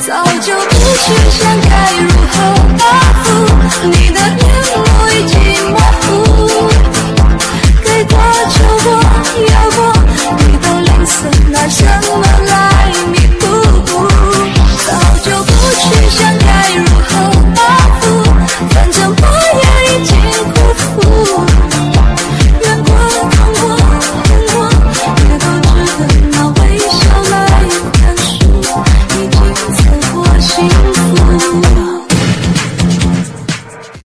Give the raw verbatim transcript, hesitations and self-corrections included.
早就不去想该如何答复，你的面目已经模